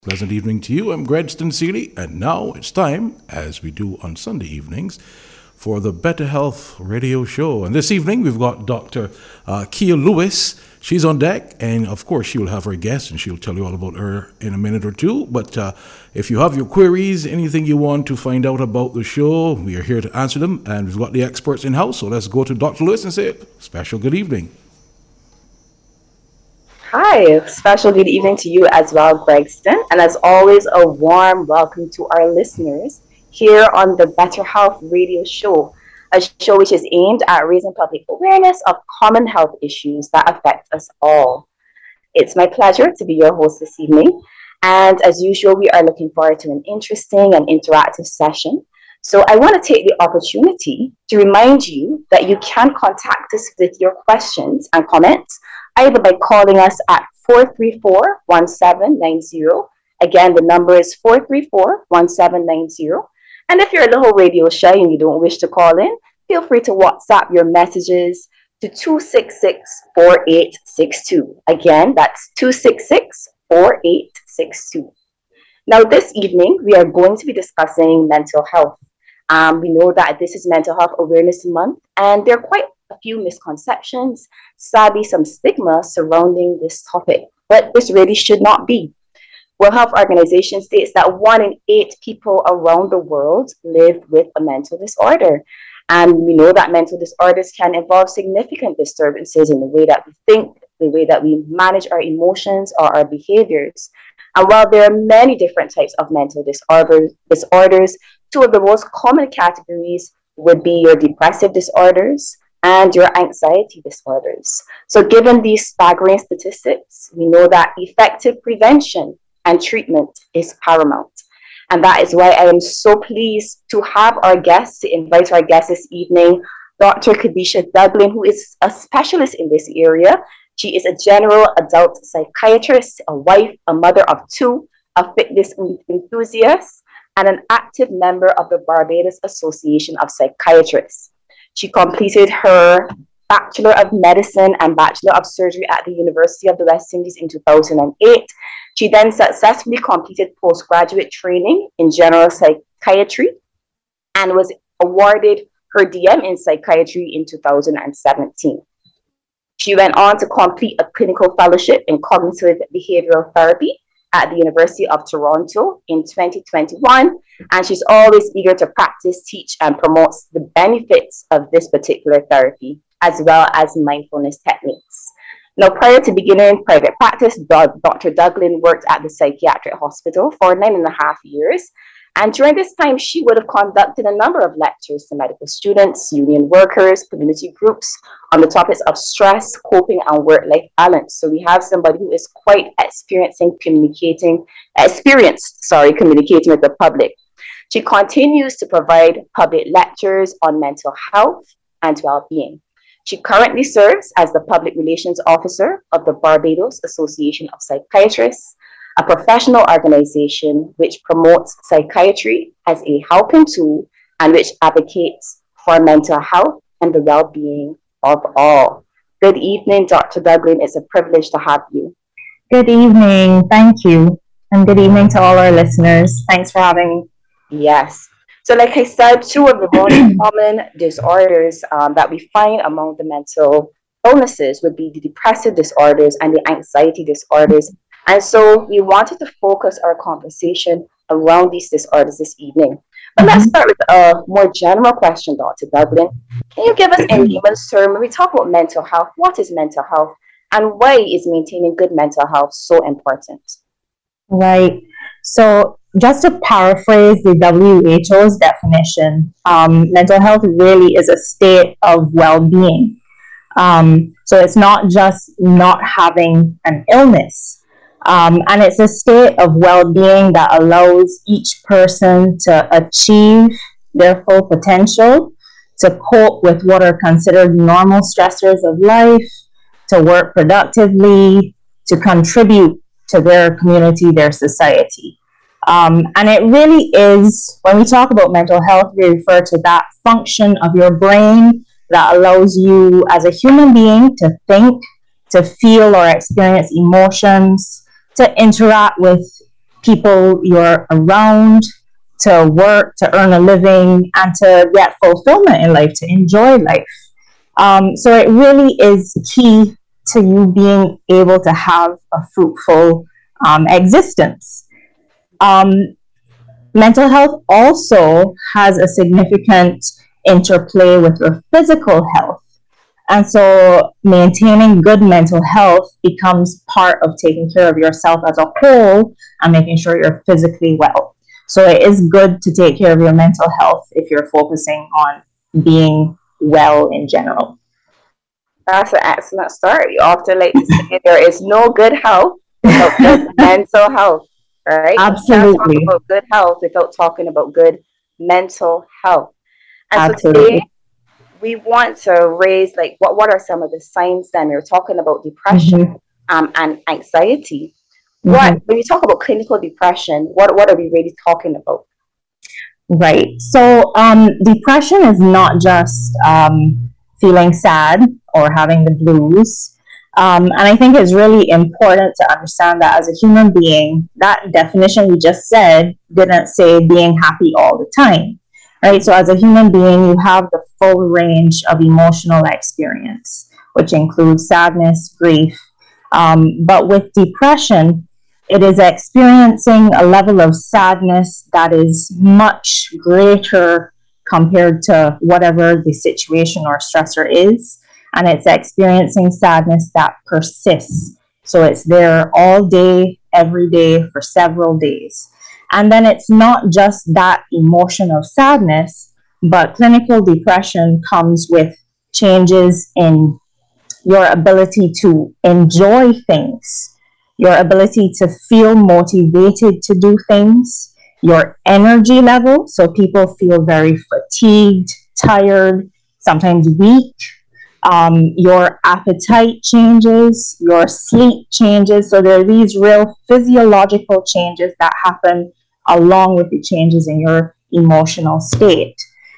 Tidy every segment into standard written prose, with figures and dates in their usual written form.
Pleasant evening to you. I'm Gregston Seeley, and now it's time, as we do on Sunday evenings, for the Better Health Radio Show. And this evening, we've got Dr. Kia Lewis. She's on deck, and of course, she will have her guest, and she'll tell you all about her in a minute or two. But if you have your queries, anything you want to find out about the show, we are here to answer them, and we've got the experts in-house. So let's go to Dr. Lewis and say, special good evening. Hi, special good evening to you as well, Gregston. And as always, a warm welcome to our listeners here on the Better Health Radio Show, a show which is aimed at raising public awareness of common health issues that affect us all. It's my pleasure to be your host this evening. And as usual, we are looking forward to an interesting and interactive session. So I want to take the opportunity to remind you that you can contact us with your questions and comments either by calling us at 434-1790. Again, the number is 434-1790. And if you're a little radio shy and you don't wish to call in, feel free to WhatsApp your messages to 266-4862. Again, that's 266-4862. Now, this evening, we are going to be discussing mental health. We know that this is Mental Health Awareness Month, and there are quite a few misconceptions, sadly some stigma surrounding this topic, but this really should not be. World Health Organization states that 1 in 8 people around the world live with a mental disorder. And we know that mental disorders can involve significant disturbances in the way that we think, the way that we manage our emotions or our behaviors. And while there are many different types of mental disorders, two of the most common categories would be your depressive disorders and your anxiety disorders. So given these staggering statistics, we know that effective prevention and treatment is paramount. And that is why I am so pleased to have our guests, to invite our guest this evening, Dr. Kadisha Duglin, who is a specialist in this area. She is a general adult psychiatrist, a wife, a mother of 2, a fitness enthusiast, and an active member of the Barbados Association of Psychiatrists. She completed her Bachelor of Medicine and Bachelor of Surgery at the University of the West Indies in 2008. She then successfully completed postgraduate training in general psychiatry and was awarded her DM in psychiatry in 2017. She went on to complete a clinical fellowship in cognitive behavioral therapy at the University of Toronto in 2021, and she's always eager to practice, teach, and promotes the benefits of this particular therapy, as well as mindfulness techniques. Now, prior to beginning private practice, Dr. Duglin worked at the psychiatric hospital for 9.5 years, and during this time, she would have conducted a number of lectures to medical students, union workers, community groups on the topics of stress, coping, and work-life balance. So we have somebody who is quite experienced communicating with the public. She continues to provide public lectures on mental health and well-being. She currently serves as the Public Relations Officer of the Barbados Association of Psychiatrists, a professional organization which promotes psychiatry as a helping tool and which advocates for mental health and the well-being of all. Good evening, Dr. Duglin. It's a privilege to have you. Good evening. Thank you. And good evening to all our listeners. Thanks for having me. Yes. So like I said, 2 of the most common disorders that we find among the mental illnesses would be the depressive disorders and the anxiety disorders. And so we wanted to focus our conversation around these disorders this evening. But let's start with a more general question, Dr. Duglin. Can you give us in layman's terms, when we talk about mental health, what is mental health and why is maintaining good mental health so important? Right. So just to paraphrase the WHO's definition, mental health really is a state of well-being. So it's not just not having an illness. And it's a state of well-being that allows each person to achieve their full potential, to cope with what are considered normal stressors of life, to work productively, to contribute to their community, their society. And it really is, when we talk about mental health, we refer to that function of your brain that allows you as a human being to think, to feel or experience emotions, to interact with people you're around, to work, to earn a living, and to get fulfillment in life, to enjoy life. So it really is key to you being able to have a fruitful existence. Mental health also has a significant interplay with your physical health. And so maintaining good mental health becomes part of taking care of yourself as a whole and making sure you're physically well. So it is good to take care of your mental health if you're focusing on being well in general. That's an excellent start. You often like to say there is no good health without good mental health, right? Absolutely. You can't talk about good health without talking about good mental health. And Absolutely. so today we want to raise, like, what are some of the signs then? We were talking about depression and anxiety. When you talk about clinical depression, what are we really talking about? Right. So depression is not just feeling sad or having the blues. And I think it's really important to understand that as a human being, that definition we just said didn't say being happy all the time. Right. So as a human being, you have the full range of emotional experience, which includes sadness, grief. But with depression, it is experiencing a level of sadness that is much greater compared to whatever the situation or stressor is. And it's experiencing sadness that persists. So it's there all day, every day for several days. And then it's not just that emotion of sadness, but clinical depression comes with changes in your ability to enjoy things, your ability to feel motivated to do things, your energy level. So people feel very fatigued, tired, sometimes weak. Your appetite changes, your sleep changes. So there are these real physiological changes that happen along with the changes in your emotional state.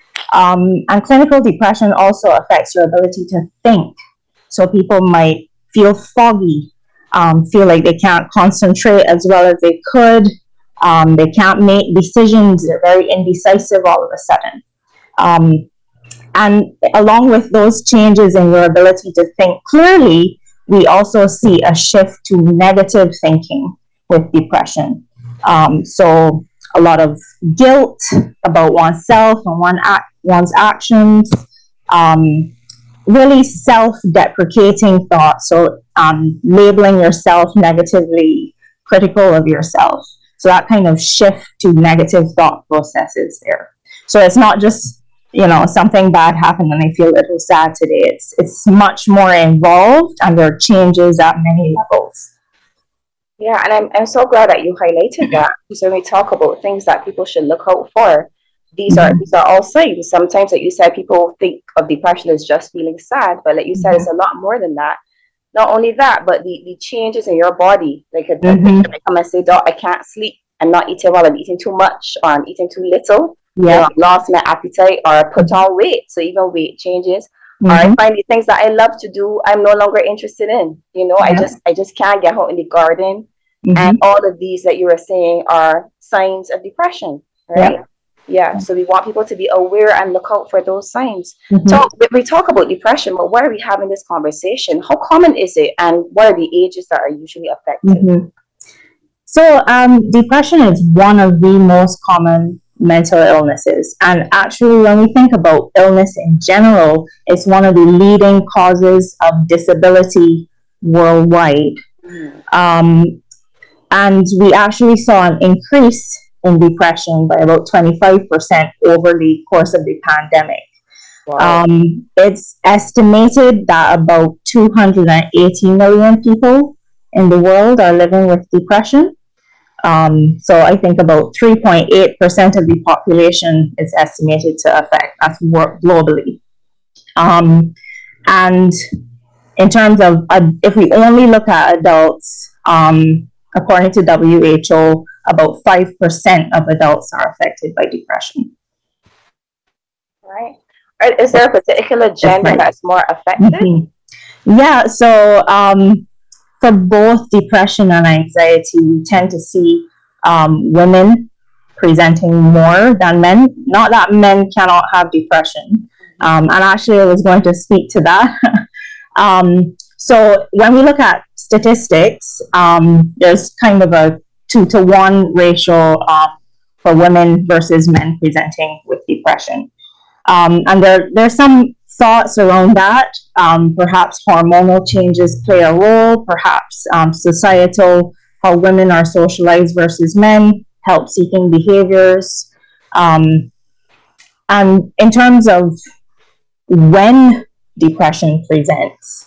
And clinical depression also affects your ability to think. So people might feel foggy, feel like they can't concentrate as well as they could. They can't make decisions. They're very indecisive all of a sudden. And along with those changes in your ability to think clearly, we also see a shift to negative thinking with depression. So a lot of guilt about oneself and one's actions, really self-deprecating thoughts. So labeling yourself negatively, critical of yourself. So that kind of shift to negative thought processes there. So it's not just, something bad happened and I feel a little sad today. It's much more involved and there are changes at many levels. Yeah, and I'm so glad that you highlighted that, because when we talk about things that people should look out for, these are all signs. Sometimes, like you said, people think of depression as just feeling sad, but like you said, it's a lot more than that. Not only that, but the changes in your body, like a patient might come and say, "Doc, I can't sleep. I'm not eating well. I'm eating too much, or I'm eating too little. Yeah, I lost my appetite, or I put on weight." So even weight changes. Or I find the things that I love to do, I'm no longer interested in. I just can't get out in the garden. And all of these that you were saying are signs of depression, right? Yeah. So we want people to be aware and look out for those signs. So we talk about depression, but why are we having this conversation? How common is it, and what are the ages that are usually affected? So depression is one of the most common mental illnesses. And actually, when we think about illness in general, it's one of the leading causes of disability worldwide. And we actually saw an increase in depression by about 25% over the course of the pandemic. Wow. It's estimated that about 280 million people in the world are living with depression. So I think about 3.8% of the population is estimated to affect us globally. And in terms of, if we only look at adults, according to WHO, about 5% of adults are affected by depression. Right. Is there a particular gender that's more affected? Yeah, so for both depression and anxiety, we tend to see women presenting more than men. Not that men cannot have depression. And actually, I was going to speak to that. So when we look at statistics, there's kind of a 2-to-1 ratio for women versus men presenting with depression. And there's some thoughts around that. Perhaps hormonal changes play a role, perhaps societal, how women are socialized versus men, help-seeking behaviors. And in terms of when depression presents,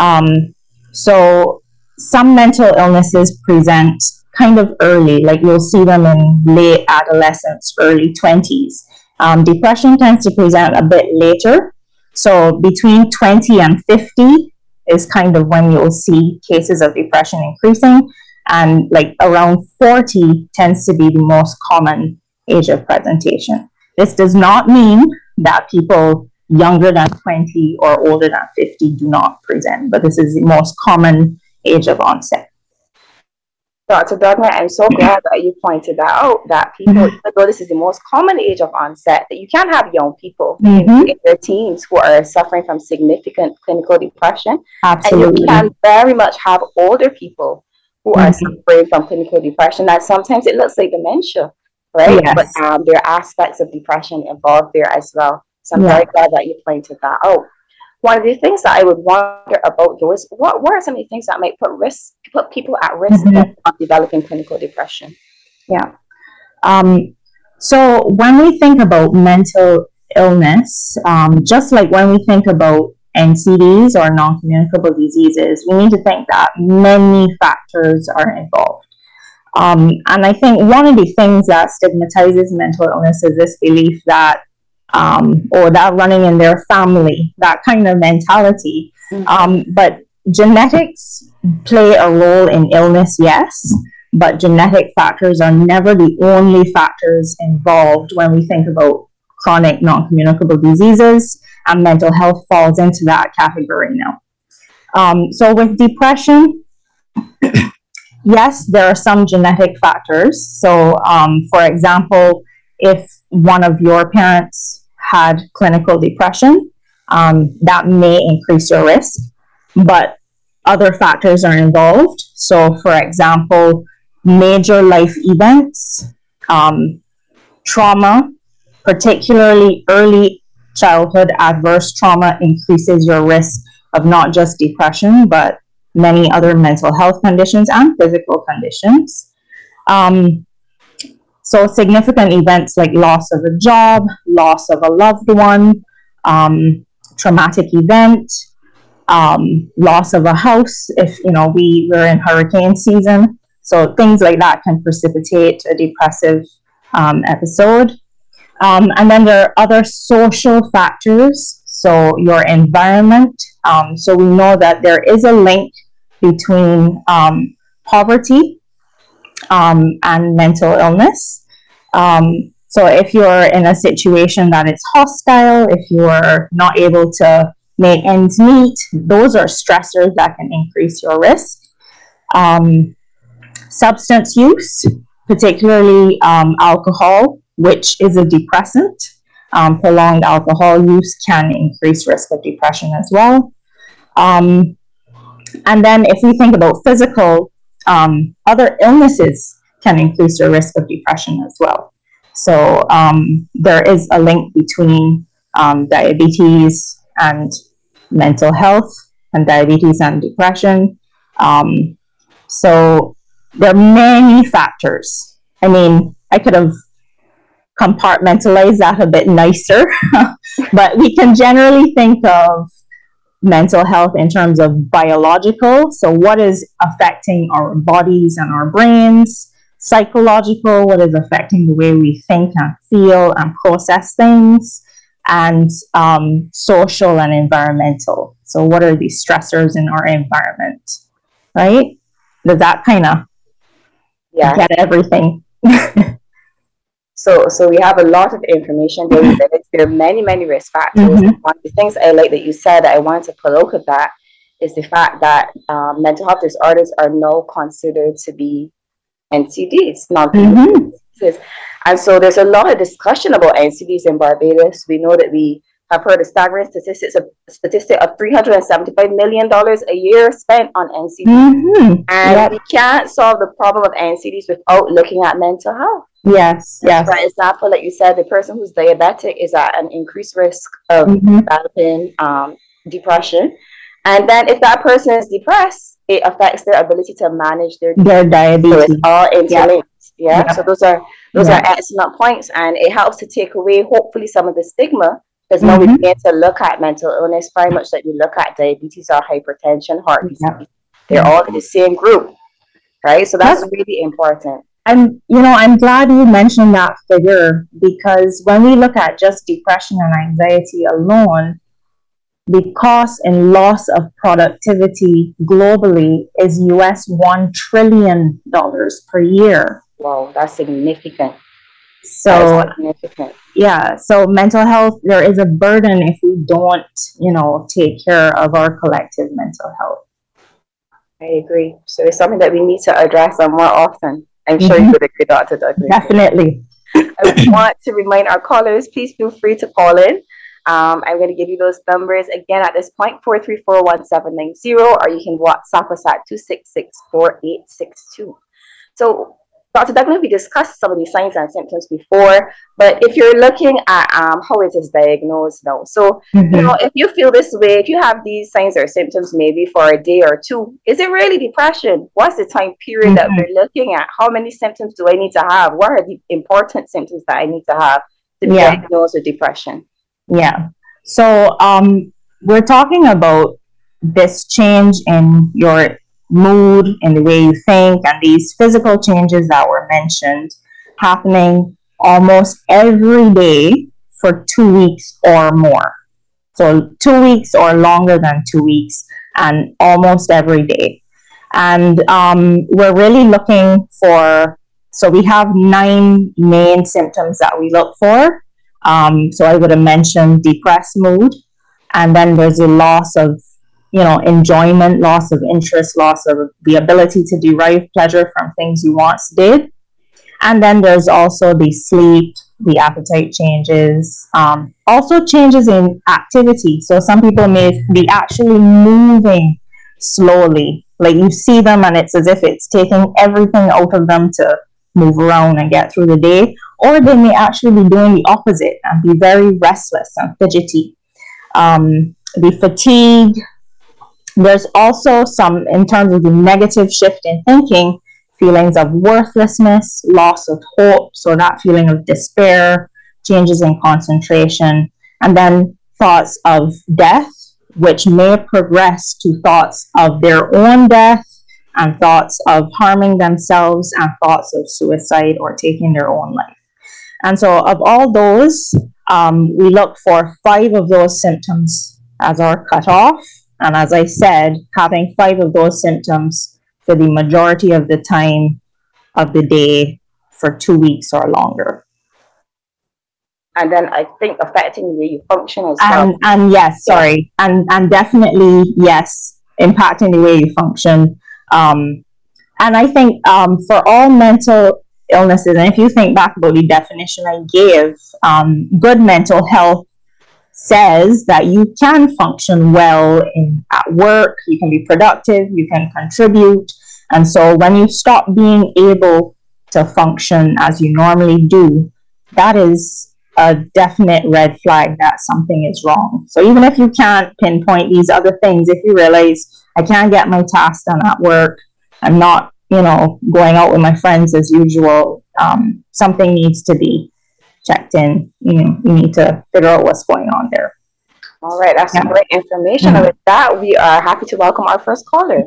so some mental illnesses present kind of early, like you'll see them in late adolescence, early 20s. Depression tends to present a bit later. So between 20 and 50 is kind of when you'll see cases of depression increasing. And like around 40 tends to be the most common age of presentation. This does not mean that people younger than 20 or older than 50 do not present, but this is the most common age of onset. Dr. Duggan, I'm so glad that you pointed that out, that people, even though this is the most common age of onset, that you can have young people in their teens who are suffering from significant clinical depression. Absolutely. And you can very much have older people who are suffering from clinical depression, that sometimes it looks like dementia, right? Yes. But there are aspects of depression involved there as well. So I'm very glad that you pointed that out. One of the things that I would wonder about though is what are some of the things that might put people at risk of developing clinical depression? Yeah. So when we think about mental illness, just like when we think about NCDs or non-communicable diseases, we need to think that many factors are involved. And I think one of the things that stigmatizes mental illness is this belief that or that running in their family, that kind of mentality. But genetics play a role in illness, yes, but genetic factors are never the only factors involved when we think about chronic non-communicable diseases, and mental health falls into that category now. So with depression, yes, there are some genetic factors. So for example, if one of your parents had clinical depression, that may increase your risk, but other factors are involved. So, for example, major life events, trauma, particularly early childhood adverse trauma, increases your risk of not just depression, but many other mental health conditions and physical conditions. So significant events like loss of a job, loss of a loved one, traumatic event, loss of a house if we were in hurricane season. So things like that can precipitate a depressive episode. And then there are other social factors, so your environment. So we know that there is a link between poverty and mental illness. So if you're in a situation that is hostile, if you're not able to make ends meet, those are stressors that can increase your risk. Substance use, particularly alcohol, which is a depressant. Prolonged alcohol use can increase risk of depression as well. And then if we think about physical, other illnesses can increase your risk of depression as well. So there is a link between diabetes and mental health, and diabetes and depression. So there are many factors. I mean, I could have compartmentalized that a bit nicer, but we can generally think of mental health in terms of biological. So what is affecting our bodies and our brains? Psychological, what is affecting the way we think and feel and process things? And social and environmental. So what are the stressors in our environment, right? Does that kind of get everything? So we have a lot of information there. There are many risk factors. One of the things I like that you said that I wanted to pull out of that is the fact that mental health disorders are now considered to be NCDs, non-communicable diseases. And so there's a lot of discussion about NCDs in Barbados. We know that we have heard a staggering statistic of $375 million a year spent on NCDs. And we can't solve the problem of NCDs without looking at mental health. Yes. For example, like you said, the person who's diabetic is at an increased risk of developing depression. And then if that person is depressed, it affects their ability to manage their diabetes. So it's all interlinked. So those are excellent points, and it helps to take away hopefully some of the stigma, because now we begin to look at mental illness very much like we look at diabetes or hypertension, heart disease. They're all in the same group, right? So that's really important. And I'm glad you mentioned that figure, because when we look at just depression and anxiety alone, the cost and loss of productivity globally is US $1 trillion per year. Wow, that's significant. So mental health, there is a burden if we don't, take care of our collective mental health. I agree. So it's something that we need to address more often. I'm sure you would agree, Dr. Douglas. Definitely. I want to remind our callers, please feel free to call in. I'm going to give you those numbers again at this point, 434-1790, or you can WhatsApp us at 266-4862. So, Dr. Douglas, we discussed some of these signs and symptoms before, but if you're looking at how it is diagnosed now, so if you feel this way, if you have these signs or symptoms maybe for a day or two, is it really depression? What's the time period that we're looking at? How many symptoms do I need to have? What are the important symptoms that I need to have to be diagnosed with depression? Yeah. So we're talking about this change in your mood, in the way you think, and these physical changes that were mentioned happening almost every day for 2 weeks or more. So 2 weeks or longer than 2 weeks, and almost every day. And we're really looking for, so we have 9 main symptoms that we look for. So I would have mentioned depressed mood, and then there's a loss of, enjoyment, loss of interest, loss of the ability to derive pleasure from things you once did. And then there's also the sleep, the appetite changes, also changes in activity. So some people may be actually moving slowly, like you see them and it's as if it's taking everything out of them to move around and get through the day, or they may actually be doing the opposite and be very restless and fidgety. The fatigue, there's also some, in terms of the negative shift in thinking, feelings of worthlessness, loss of hope, so that feeling of despair, changes in concentration, and then thoughts of death, which may progress to thoughts of their own death, and thoughts of harming themselves, and thoughts of suicide or taking their own life. And so of all those, we look for 5 of those symptoms as our cutoff. And as I said, having 5 of those symptoms for the majority of the time of the day for 2 weeks or longer. And then I think affecting the way you function as well. And yes, sorry. And definitely, yes, impacting the way you function. And I think for all mental illnesses, and if you think back about the definition I gave, good mental health says that you can function well at work, you can be productive, you can contribute. And so when you stop being able to function as you normally do, that is a definite red flag that something is wrong. So even if you can't pinpoint these other things, if you realize I can't get my tasks done at work, I'm not, going out with my friends as usual, something needs to be checked in. You need to figure out what's going on there. All right, that's some great information. And with that, we are happy to welcome our first caller.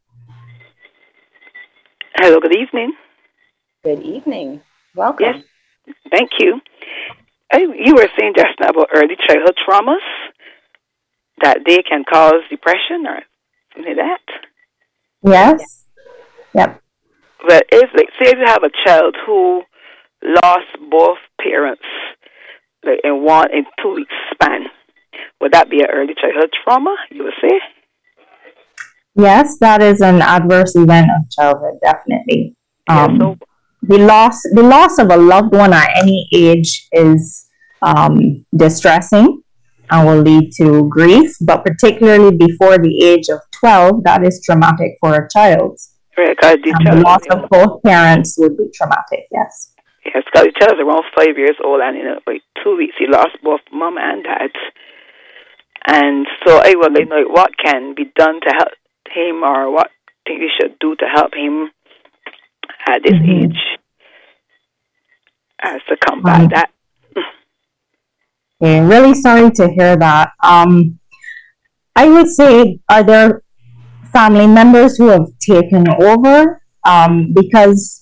Hello, good evening. Good evening. Welcome. Yes, thank you. You were saying just now about early childhood traumas, that they can cause depression or something like that. Yes. Yep. But it's like, say if you have a child who lost both parents in 2 weeks span, would that be an early childhood trauma, you would say? Yes, that is an adverse event of childhood, definitely. Um, the loss of a loved one at any age is distressing and will lead to grief, but particularly before the age of 12, that is traumatic for a child. Right, because The loss of both parents would be traumatic, yes. yes, because the child is around 5 years old, and in about 2 weeks he lost both mom and dad. And so I would like to know what can be done to help him, or what things we should do to help him at this age as to combat that. Okay, really sorry to hear that. I would say, are there family members who have taken over? Because,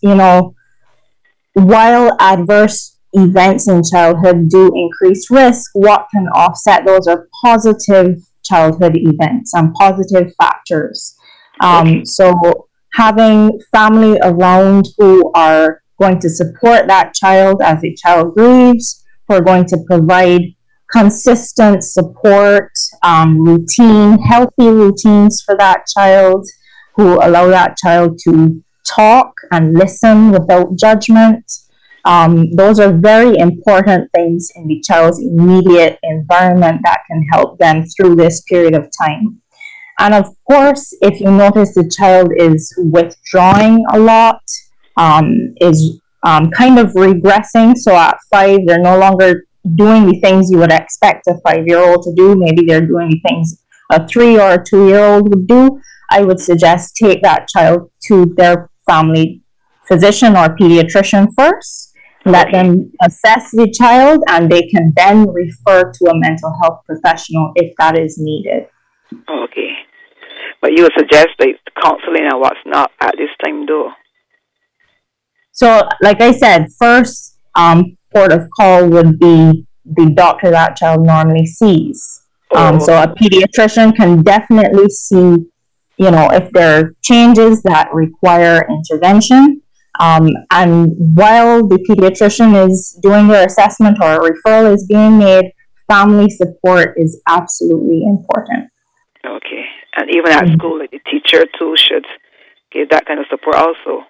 while adverse events in childhood do increase risk, what can offset those are positive childhood events and positive factors. So having family around who are going to support that child as the child grieves, who are going to provide consistent support, healthy routines for that child, who allow that child to talk and listen without judgment. Those are very important things in the child's immediate environment that can help them through this period of time. And of course, if you notice the child is withdrawing a lot, is kind of regressing, so at 5, they're no longer doing the things you would expect a 5-year-old to do. Maybe they're doing the things a 3 or a 2-year-old would do. I would suggest take that child to their family physician or pediatrician first. Let them assess the child, and they can then refer to a mental health professional if that is needed. Okay. But you would suggest counseling and what's not at this time, though? So, like I said, first port of call would be the doctor that child normally sees. So a pediatrician can definitely see, if there are changes that require intervention. And while the pediatrician is doing their assessment or a referral is being made, family support is absolutely important. Okay. And even at school, the teacher, too, should give that kind of support also.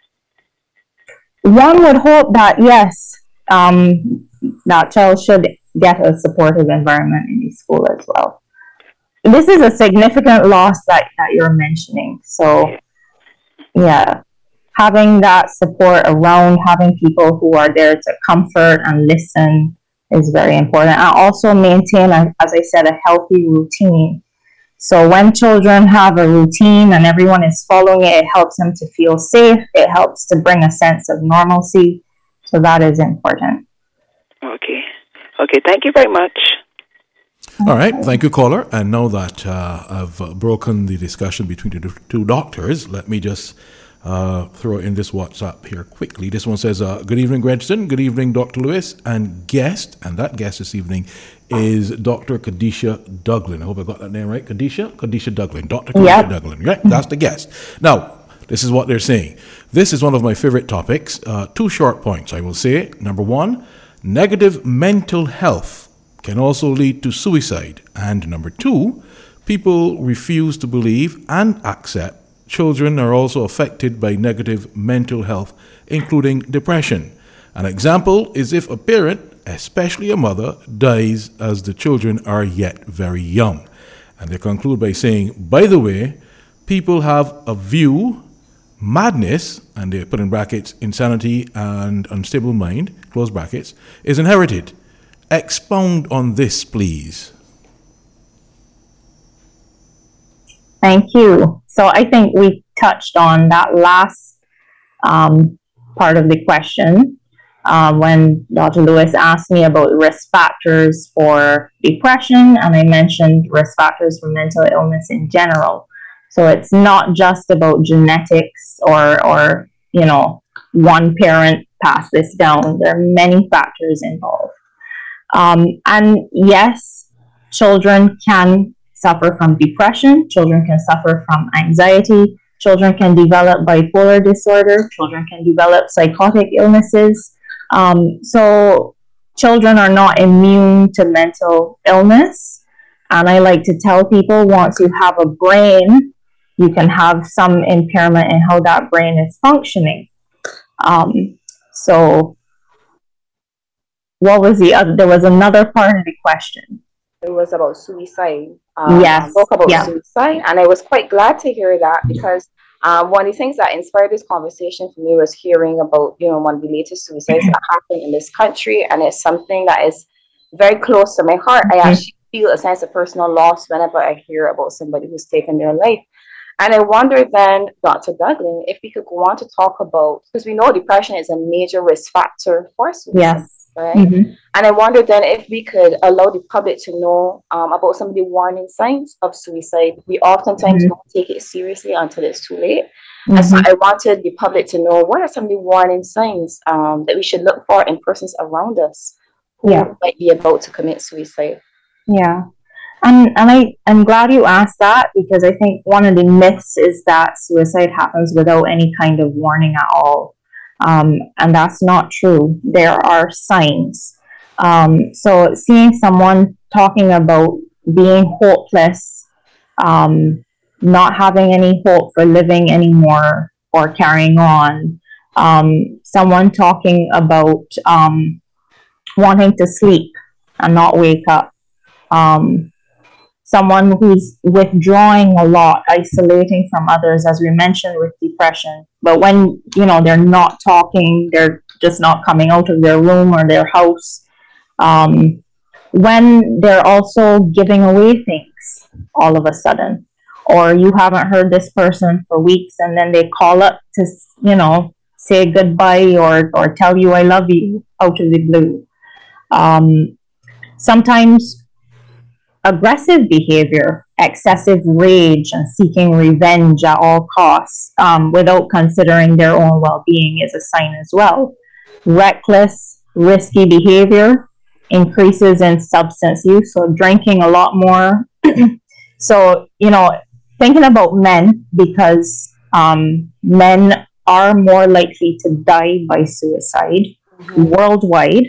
One would hope that, yes, that child should get a supportive environment in the school as well. This is a significant loss that you're mentioning. So, yeah, having that support around, having people who are there to comfort and listen is very important. And also maintain, as I said, a healthy routine. So when children have a routine and everyone is following it, it helps them to feel safe. It helps to bring a sense of normalcy. So that is important. Okay. Okay, thank you very much. All right, thank you, caller. And now that I've broken the discussion between the two doctors, let me just throw in this WhatsApp here quickly. This one says, good evening, Gregston. Good evening, Dr. Lewis and guest. And that guest this evening is Dr. Kadisha Duglin. I hope I got that name right. Kadisha Duglin. Dr. Kadisha Duglin. Right? That's the guest. Now, this is what they're saying. This is one of my favorite topics. 2 short points, I will say. Number 1, negative mental health can also lead to suicide. And number 2, people refuse to believe and accept children are also affected by negative mental health, including depression. An example is if a parent, especially a mother, dies as the children are yet very young. And they conclude by saying, by the way, people have a view, madness, and they put in brackets, insanity and unstable mind, close brackets, is inherited. Expound on this, please. Thank you. So I think we touched on that last part of the question when Dr. Lewis asked me about risk factors for depression, and I mentioned risk factors for mental illness in general. So it's not just about genetics or one parent passed this down. There are many factors involved. And yes, children can suffer from depression, children can suffer from anxiety, children can develop bipolar disorder, children can develop psychotic illnesses. So children are not immune to mental illness. And I like to tell people, once you have a brain, you can have some impairment in how that brain is functioning. So what was the other? There was another part of the question. It was about suicide. Yes. Spoke about Yeah. suicide, and I was quite glad to hear that because one of the things that inspired this conversation for me was hearing about one of the latest suicides that happened in this country, and it's something that is very close to my heart. I actually feel a sense of personal loss whenever I hear about somebody who's taken their life. And I wonder then, Dr. Duggan, if we could go on to talk about, because we know depression is a major risk factor for suicide. Yes. Right? And I wonder then if we could allow the public to know about some of the warning signs of suicide. We oftentimes don't take it seriously until it's too late. And so I wanted the public to know what are some of the warning signs that we should look for in persons around us who might be about to commit suicide. Yeah. And I'm glad you asked that, because I think one of the myths is that suicide happens without any kind of warning at all. And that's not true. There are signs. So seeing someone talking about being hopeless, not having any hope for living anymore or carrying on, someone talking about wanting to sleep and not wake up, someone who's withdrawing a lot, isolating from others, as we mentioned with depression. But when, they're not talking, they're just not coming out of their room or their house. When they're also giving away things all of a sudden, or you haven't heard this person for weeks and then they call up to, say goodbye or tell you I love you out of the blue. Sometimes aggressive behavior, excessive rage, and seeking revenge at all costs without considering their own well-being is a sign as well. Reckless, risky behavior, increases in substance use, so drinking a lot more. So, thinking about men, because men are more likely to die by suicide worldwide.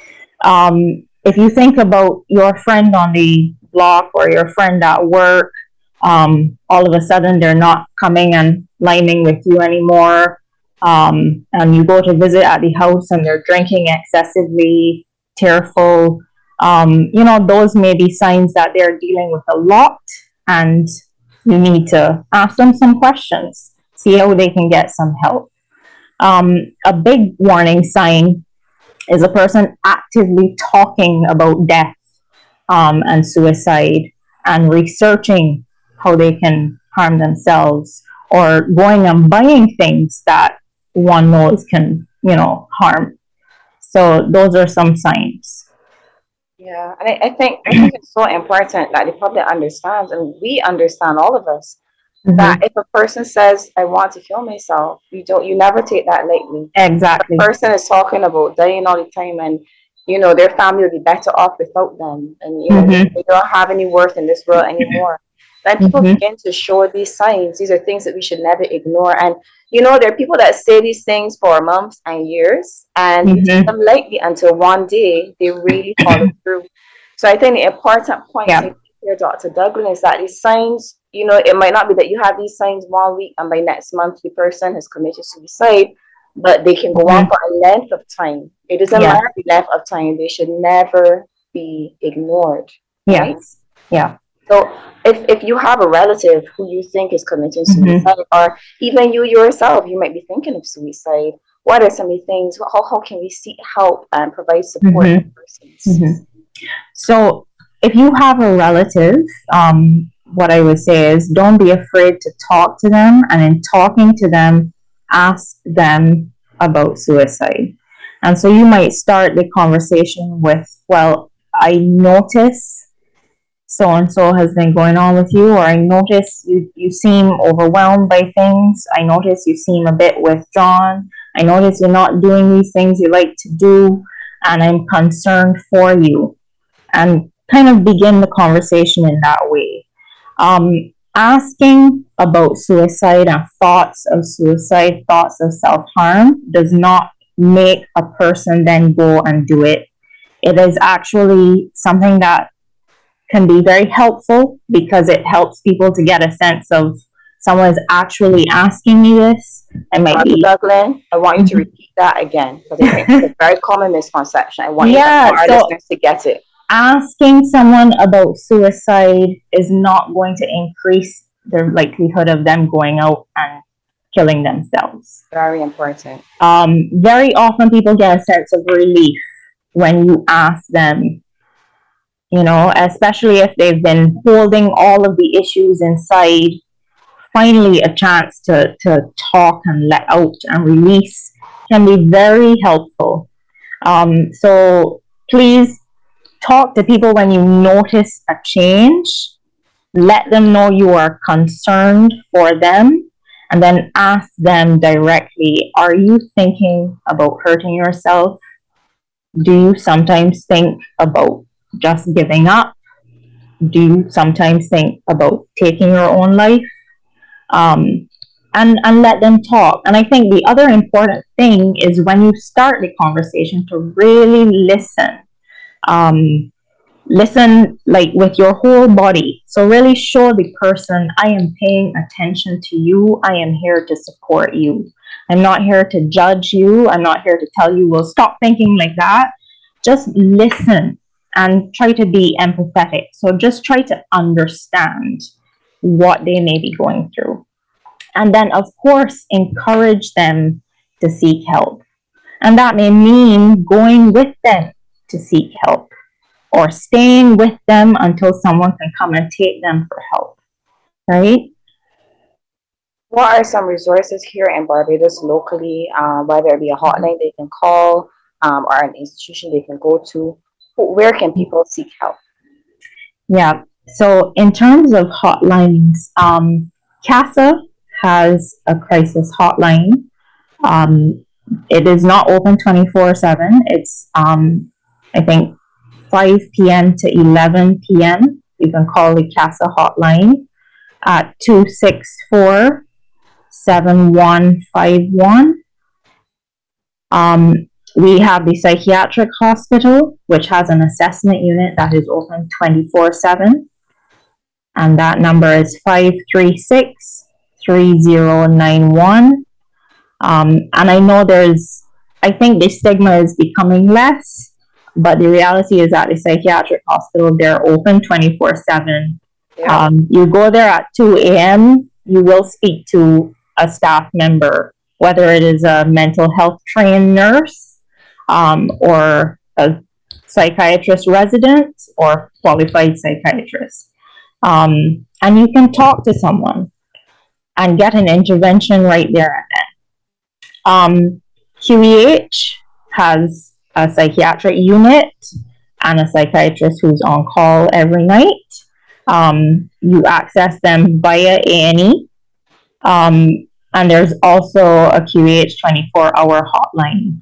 If you think about your friend on the block or your friend at work, all of a sudden they're not coming and lining with you anymore, and you go to visit at the house and they're drinking excessively, tearful, those may be signs that they're dealing with a lot, and you need to ask them some questions, see how they can get some help. A big warning sign is a person actively talking about death and suicide and researching how they can harm themselves, or going and buying things that one knows can, harm. So those are some signs. Yeah, and I think it's so important that the public understands, and we understand, all of us, that if a person says, I want to kill myself, you never take that lightly. Exactly. The person is talking about dying all the time, and their family will be better off without them, and they don't have any worth in this world anymore. Then people begin to show these signs. These are things that we should never ignore. And there are people that say these things for months and years, and you take them lightly until one day they really follow through. So I think the important point here, Dr. Duggan, is that these signs, it might not be that you have these signs 1 week and by next month the person has committed suicide, but they can go on for a length of time. It doesn't matter the length of time. They should never be ignored. Right? Yeah. So if you have a relative who you think is committing suicide, or even you yourself, you might be thinking of suicide, what are some of the things, how can we seek help and provide support to persons? So if you have a relative, what I would say is don't be afraid to talk to them, and in talking to them, ask them about suicide. And so you might start the conversation with, well, I notice so-and-so has been going on with you, or I notice you seem overwhelmed by things. I notice you seem a bit withdrawn. I notice you're not doing these things you like to do, and I'm concerned for you. And kind of begin the conversation in that way. Asking about suicide and thoughts of suicide, thoughts of self-harm, does not make a person then go and do it. It is actually something that can be very helpful, because it helps people to get a sense of someone's actually asking me this, I might be. Douglas, I want you to repeat that again because I think it's a very common misconception. I want our listeners to get it. Asking someone about suicide is not going to increase the likelihood of them going out and killing themselves. Very important. Very often people get a sense of relief when you ask them, you know, especially if they've been holding all of the issues inside. Finally, a chance to talk and let out and release can be very helpful. So please talk to people when you notice a change. Let them know you are concerned for them, and then ask them directly, are you thinking about hurting yourself? Do you sometimes think about just giving up? Do you sometimes think about taking your own life? And let them talk. And I think the other important thing is when you start the conversation to really listen. Listen like with your whole body. So really show the person, I am paying attention to you. I am here to support you. I'm not here to judge you. I'm not here to tell you, well, stop thinking like that. Just listen and try to be empathetic. So just try to understand what they may be going through. And then, of course, encourage them to seek help. And that may mean going with them to seek help or staying with them until someone can come and take them for help, right? What are some resources here in Barbados locally, whether it be a hotline they can call or an institution they can go to? Where can people seek help? Yeah, so in terms of hotlines, CASA has a crisis hotline. It is not open 24/7. It's, I think, 5 p.m. to 11 p.m. You can call the CASA hotline at 264-7151. We have the psychiatric hospital, which has an assessment unit that is open 24/7. And that number is 536-3091. And I know I think the stigma is becoming less, but the reality is that the psychiatric hospital, they're open 24/7. Yeah. You go there at 2 a.m., you will speak to a staff member, whether it is a mental health trained nurse or a psychiatrist resident or qualified psychiatrist. And you can talk to someone and get an intervention right there and then. QEH has a psychiatric unit and a psychiatrist who's on call every night. You access them via A&E. And there's also a QEH 24-hour hotline,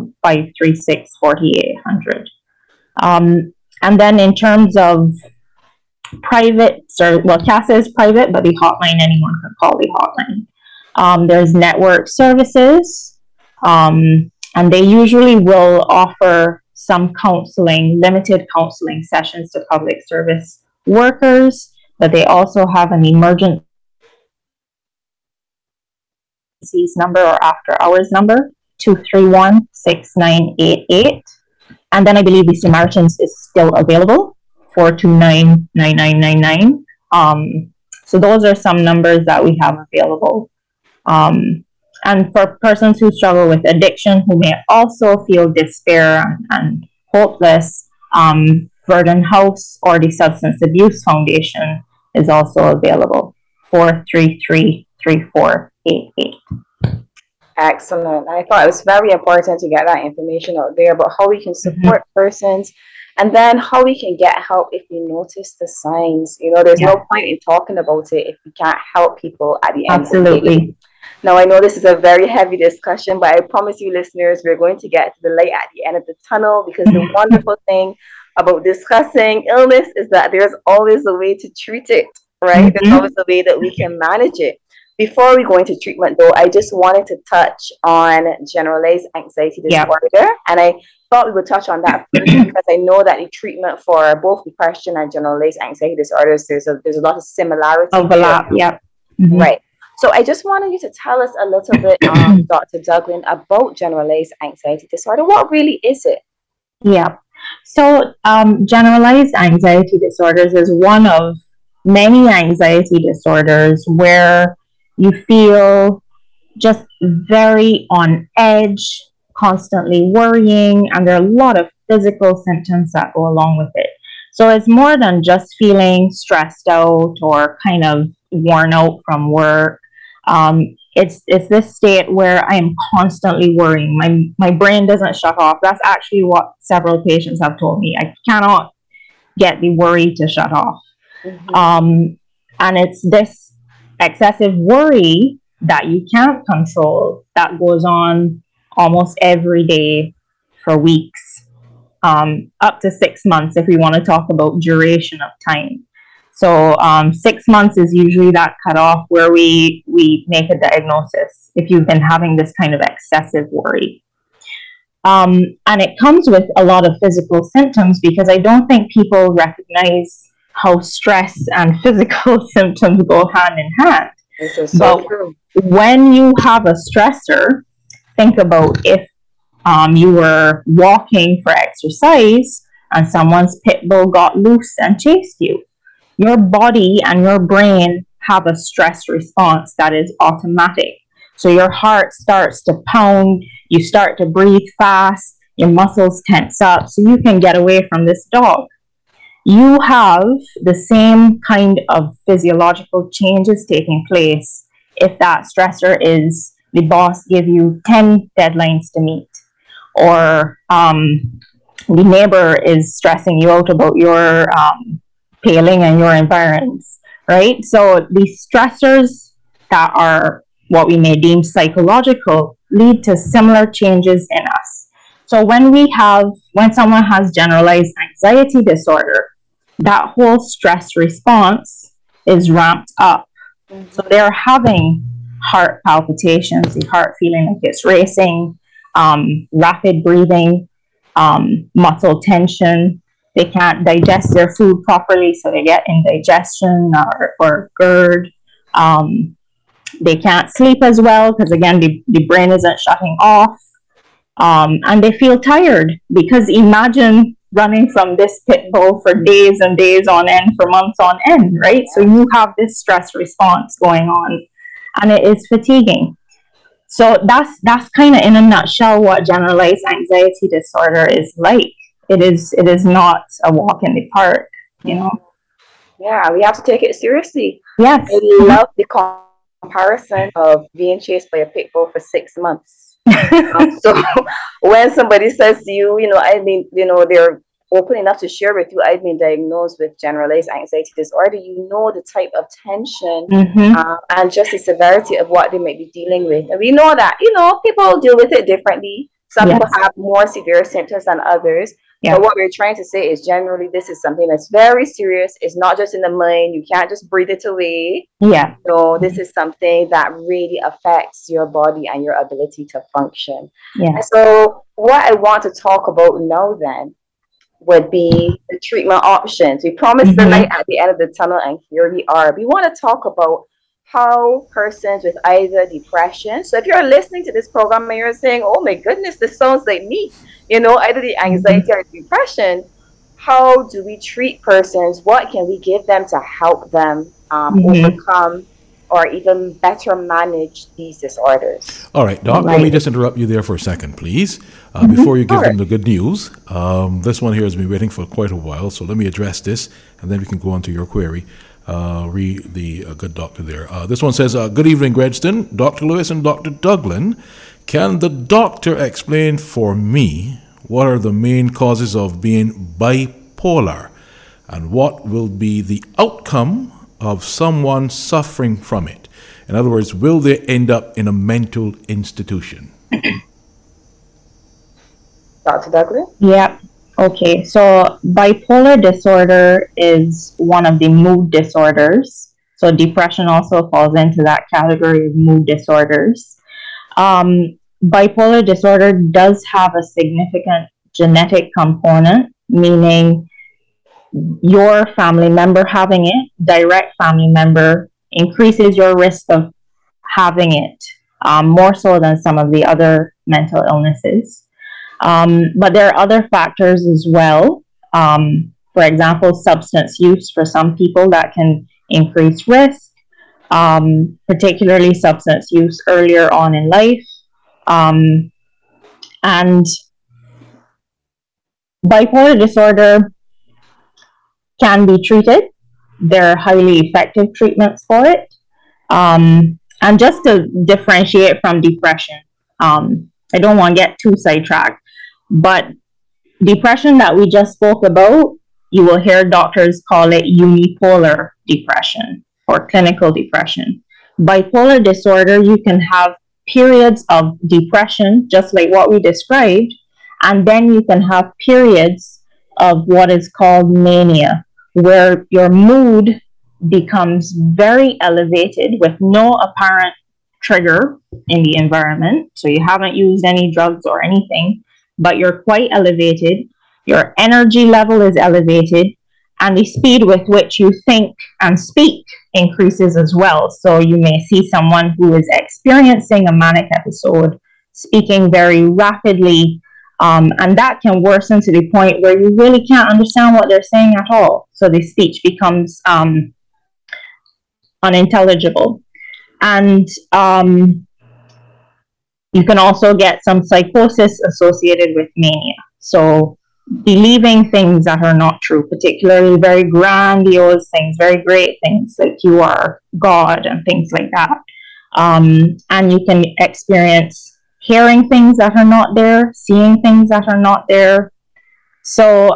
536-4800. And then in terms of private, CASA is private, but the hotline, anyone can call the hotline. There's network services. And they usually will offer some counseling, limited counseling sessions to public service workers, but they also have an emergencies number or after hours number, 231-6988. And then I believe the Samaritans is still available, 429-9999. So those are some numbers that we have available. And for persons who struggle with addiction, who may also feel despair and hopeless, Verdant House or the Substance Abuse Foundation is also available, 433-3488. Excellent. I thought it was very important to get that information out there about how we can support persons and then how we can get help if we notice the signs. You know, there's no point in talking about it if we can't help people at the end of the day. Now, I know this is a very heavy discussion, but I promise you, listeners, we're going to get to the light at the end of the tunnel because the wonderful thing about discussing illness is that there's always a way to treat it, right? There's always a way that we can manage it. Before we go into treatment, though, I just wanted to touch on generalized anxiety disorder. And I thought we would touch on that first because I know that the treatment for both depression and generalized anxiety disorders, there's a lot of similarity. Overlap, Right. So I just wanted you to tell us a little bit, Dr. Douglin, about generalized anxiety disorder. What really is it? Yeah. So generalized anxiety disorders is one of many anxiety disorders where you feel just very on edge, constantly worrying, and there are a lot of physical symptoms that go along with it. So it's more than just feeling stressed out or kind of worn out from work. It's this state where I am constantly worrying. My brain doesn't shut off. That's actually what several patients have told me. I cannot get the worry to shut off. Mm-hmm. And it's this excessive worry that you can't control that goes on almost every day for weeks, up to 6 months if we want to talk about duration of time. So 6 months is usually that cutoff where we make a diagnosis if you've been having this kind of excessive worry. And it comes with a lot of physical symptoms because I don't think people recognize how stress and physical symptoms go hand in hand. This is so true. When you have a stressor, think about if you were walking for exercise and someone's pit bull got loose and chased you. Your body and your brain have a stress response that is automatic. So your heart starts to pound, you start to breathe fast, your muscles tense up so you can get away from this dog. You have the same kind of physiological changes taking place if that stressor is the boss give you 10 deadlines to meet, or the neighbor is stressing you out about your paling and your environs, right? So these stressors that are what we may deem psychological lead to similar changes in us. So when someone has generalized anxiety disorder, that whole stress response is ramped up. Mm-hmm. So they're having heart palpitations, the heart feeling like it's racing, rapid breathing, muscle tension. They can't digest their food properly, so they get indigestion or GERD. They can't sleep as well because, again, the brain isn't shutting off. And they feel tired because imagine running from this pit bull for days and days on end, for months on end, right? So you have this stress response going on, and it is fatiguing. So that's kind of in a nutshell what generalized anxiety disorder is like. It is not a walk in the park, you know. Yeah, we have to take it seriously. Yes. I love the comparison of being chased by a pit bull for 6 months. So when somebody says to you, they're open enough to share with you, I've been diagnosed with generalized anxiety disorder, you know the type of tension and just the severity of what they might be dealing with. And we know that, people deal with it differently. Some people have more severe symptoms than others. Yeah. But what we're trying to say is generally this is something that's very serious. It's not just in the mind. You can't just breathe it away. Yeah. So this is something that really affects your body and your ability to function. Yeah. And so what I want to talk about now then would be the treatment options. We promised the light at the end of the tunnel, and here we are. We want to talk about how persons with either depression, so if you're listening to this program and you're saying, oh my goodness, this sounds like me, either the anxiety or depression, how do we treat persons? What can we give them to help them overcome or even better manage these disorders? All right, Doc, let me just interrupt you there for a second, please. Before you give them the good news, this one here has been waiting for quite a while, so let me address this, and then we can go on to your query. Read the good doctor there. This one says, good evening, Gredston, Dr. Lewis and Dr. Douglin. Can the doctor explain for me what are the main causes of being bipolar and what will be the outcome of someone suffering from it? In other words, will they end up in a mental institution? Dr. Douglin? Yeah. Okay, so bipolar disorder is one of the mood disorders. So depression also falls into that category of mood disorders. Bipolar disorder does have a significant genetic component, meaning your family member having it, direct family member, increases your risk of having it, more so than some of the other mental illnesses. But there are other factors as well. For example, substance use for some people that can increase risk, particularly substance use earlier on in life. And bipolar disorder can be treated. There are highly effective treatments for it. And just to differentiate from depression, I don't want to get too sidetracked, but depression that we just spoke about, you will hear doctors call it unipolar depression or clinical depression. Bipolar disorder, you can have periods of depression, just like what we described, and then you can have periods of what is called mania, where your mood becomes very elevated with no apparent trigger in the environment. So you haven't used any drugs or anything, but you're quite elevated. Your energy level is elevated, and the speed with which you think and speak increases as well. So you may see someone who is experiencing a manic episode speaking very rapidly, and that can worsen to the point where you really can't understand what they're saying at all. So the speech becomes unintelligible. And you can also get some psychosis associated with mania. So believing things that are not true, particularly very grandiose things, very great things, like you are God and things like that. And you can experience hearing things that are not there, seeing things that are not there. So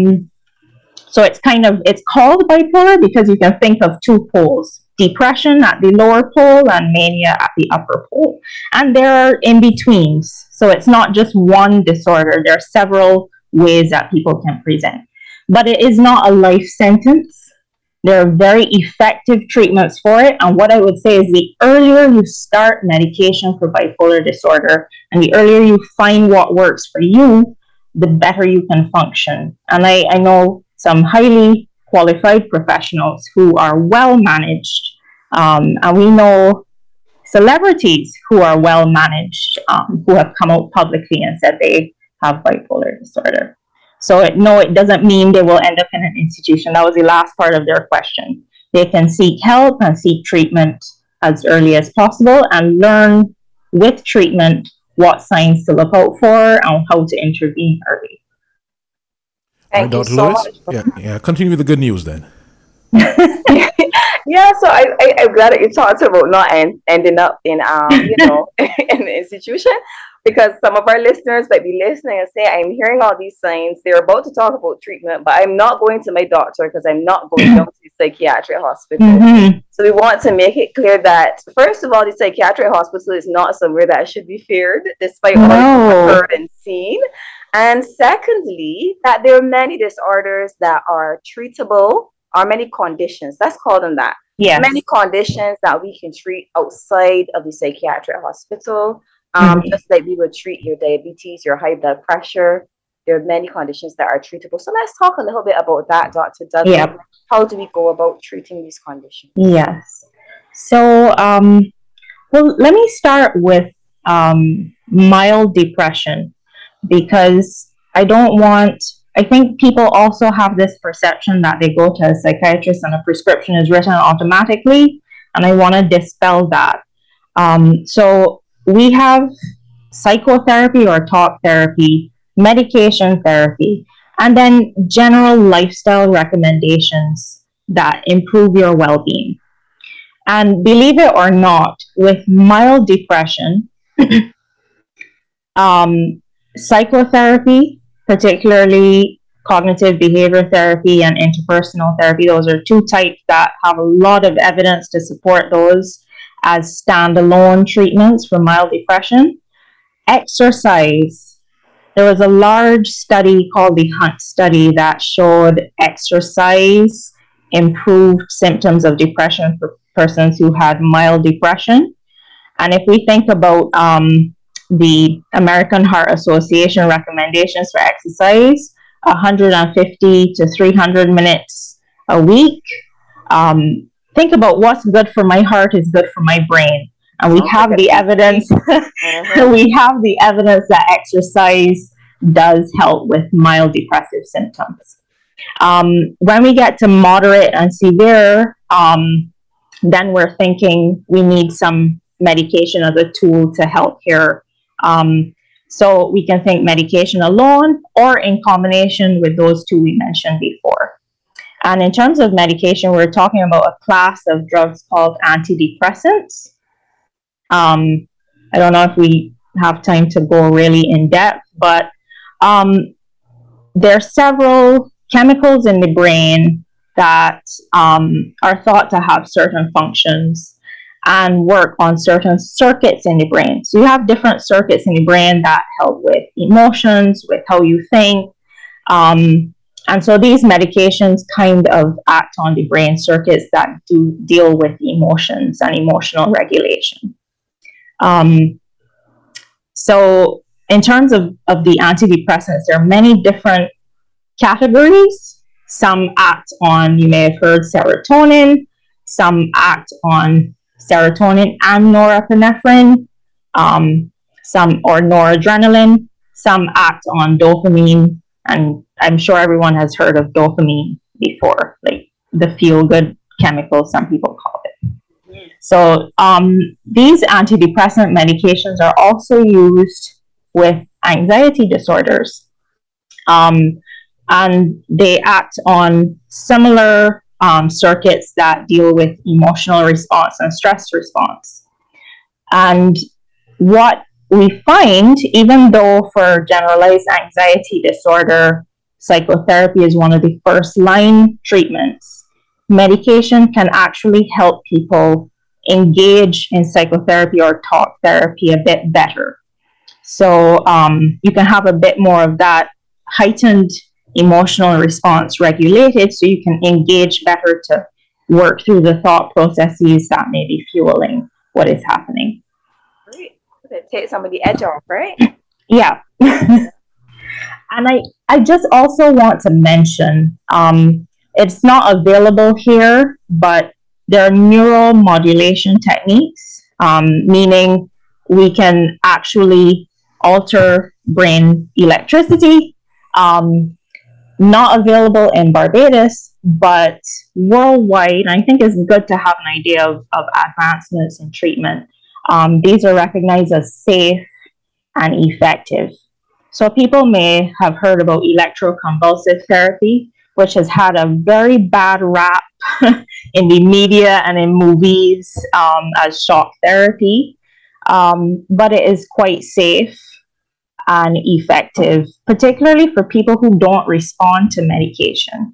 it's called bipolar because you can think of two poles: depression at the lower pole and mania at the upper pole. And there are in-betweens. So it's not just one disorder. There are several ways that people can present. But it is not a life sentence. There are very effective treatments for it. And what I would say is the earlier you start medication for bipolar disorder and the earlier you find what works for you, the better you can function. And I know some highly qualified professionals who are well managed, and we know celebrities who are well managed, who have come out publicly and said they have bipolar disorder. So it doesn't mean they will end up in an institution. That was the last part of their question. They can seek help and seek treatment as early as possible and learn with treatment what signs to look out for and how to intervene early. Thank you so much. Yeah. Continue with the good news then. Yeah, so I'm glad that you talked about not ending up in in an institution, because some of our listeners might be listening and say, I'm hearing all these signs. They're about to talk about treatment, but I'm not going to my doctor because I'm not going down to the psychiatric hospital. Mm-hmm. So we want to make it clear that, first of all, the psychiatric hospital is not somewhere that should be feared, despite all that heard and seen. And secondly, that there are many disorders that are treatable, or many conditions, let's call them that. Yes. Many conditions that we can treat outside of the psychiatric hospital, just like we would treat your diabetes, your high blood pressure. There are many conditions that are treatable. So let's talk a little bit about that, Dr. Dudley. Yep. How do we go about treating these conditions? Yes. So, let me start with mild depression, because I think people also have this perception that they go to a psychiatrist and a prescription is written automatically, and I want to dispel that. So we have psychotherapy or talk therapy, medication therapy, and then general lifestyle recommendations that improve your well-being. And believe it or not, with mild depression, psychotherapy, particularly cognitive behavior therapy and interpersonal therapy, those are two types that have a lot of evidence to support those as standalone treatments for mild depression. Exercise. There was a large study called the Hunt study that showed exercise improved symptoms of depression for persons who had mild depression. And if we think about the American Heart Association recommendations for exercise, 150 to 300 minutes a week. Think about what's good for my heart is good for my brain. And we have the evidence, we have the evidence that exercise does help with mild depressive symptoms. When we get to moderate and severe, then we're thinking we need some medication as a tool to help here. So we can think medication alone or in combination with those two we mentioned before. And in terms of medication, we're talking about a class of drugs called antidepressants. I don't know if we have time to go really in depth, but there are several chemicals in the brain that are thought to have certain functions and work on certain circuits in the brain. So you have different circuits in the brain that help with emotions, with how you think. And so these medications kind of act on the brain circuits that do deal with emotions and emotional regulation. So in terms of the antidepressants, there are many different categories. Some act on, you may have heard, serotonin. Some act on serotonin and norepinephrine, some or noradrenaline. Some act on dopamine, and I'm sure everyone has heard of dopamine before, like the feel-good chemical, some people call it. So these antidepressant medications are also used with anxiety disorders. And they act on similar circuits that deal with emotional response and stress response. And what we find, even though for generalized anxiety disorder, psychotherapy is one of the first line treatments, medication can actually help people engage in psychotherapy or talk therapy a bit better. So you can have a bit more of that heightened emotional response regulated, so you can engage better to work through the thought processes that may be fueling what is happening. Great. It takes some of the edge off, right? Yeah. And I just also want to mention, it's not available here, but there are neuromodulation techniques, meaning we can actually alter brain electricity. Not available in Barbados, but worldwide. I think it's good to have an idea of advancements in treatment. These are recognized as safe and effective. So people may have heard about electroconvulsive therapy, which has had a very bad rap in the media and in movies as shock therapy, but it is quite safe and effective, particularly for people who don't respond to medication.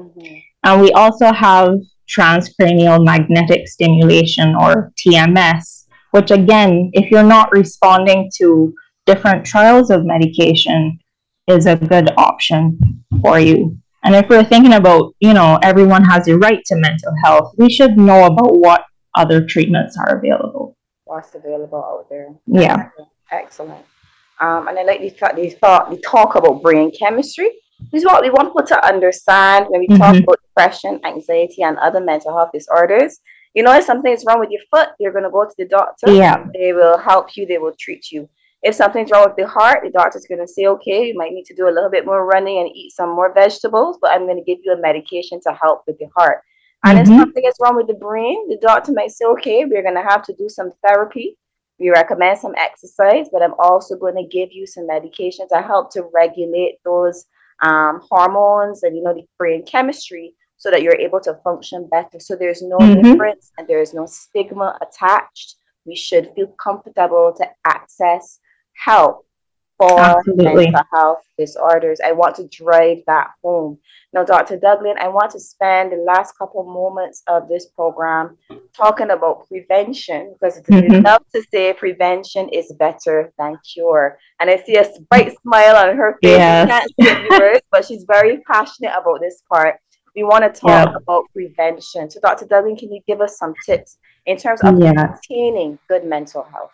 And we also have transcranial magnetic stimulation, or TMS, which again, if you're not responding to different trials of medication, is a good option for you. And if we're thinking about, everyone has a right to mental health, we should know about what other treatments are available. What's available out there. Yeah. Excellent. And I like the talk about brain chemistry. This is what we want people to understand when we talk about depression, anxiety, and other mental health disorders. If something's wrong with your foot, you're going to go to the doctor. Yeah. They will help you. They will treat you. If something's wrong with the heart, the doctor's going to say, okay, you might need to do a little bit more running and eat some more vegetables, but I'm going to give you a medication to help with the heart. And if something is wrong with the brain, the doctor might say, okay, we're going to have to do some therapy. We recommend some exercise, but I'm also going to give you some medication to help to regulate those hormones and, the brain chemistry, so that you're able to function better. So there's no difference and there is no stigma attached. We should feel comfortable to access help for mental health disorders. I want to drive that home. Now, Dr. Douglin, I want to spend the last couple moments of this program talking about prevention, because we love to say prevention is better than cure. And I see a bright smile on her face. Yes. You can't see the words, but she's very passionate about this part. We want to talk about prevention. So, Dr. Douglin, can you give us some tips in terms of maintaining good mental health?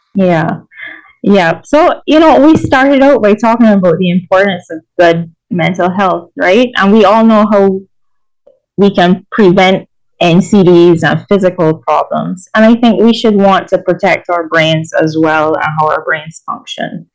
Yeah. So, we started out by talking about the importance of good mental health, right? And we all know how we can prevent NCDs and physical problems. And I think we should want to protect our brains as well and how our brains function.